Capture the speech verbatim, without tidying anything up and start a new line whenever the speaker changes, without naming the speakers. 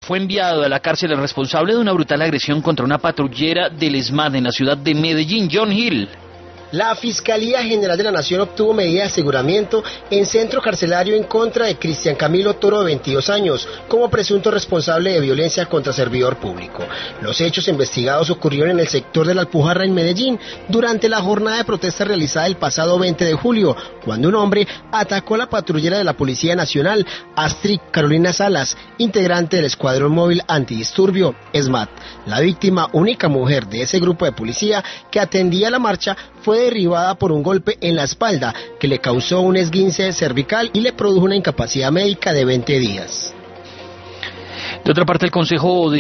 Fue enviado a la cárcel el responsable de una brutal agresión contra una patrullera del ESMAD en la ciudad de Medellín, John Hill.
La Fiscalía General de la Nación obtuvo medida de aseguramiento en centro carcelario en contra de Cristian Camilo Toro, de veintidós años, como presunto responsable de violencia contra servidor público. Los hechos investigados ocurrieron en el sector de la Alpujarra en Medellín, durante la jornada de protesta realizada el pasado veinte de julio, cuando un hombre atacó a la patrullera de la Policía Nacional, Astrid Carolina Salas, integrante del Escuadrón Móvil Antidisturbio, ESMAD. La víctima, única mujer de ese grupo de policía que atendía la marcha, fue derribada por un golpe en la espalda que le causó un esguince cervical y le produjo una incapacidad médica de veinte días.
De otra parte, el Consejo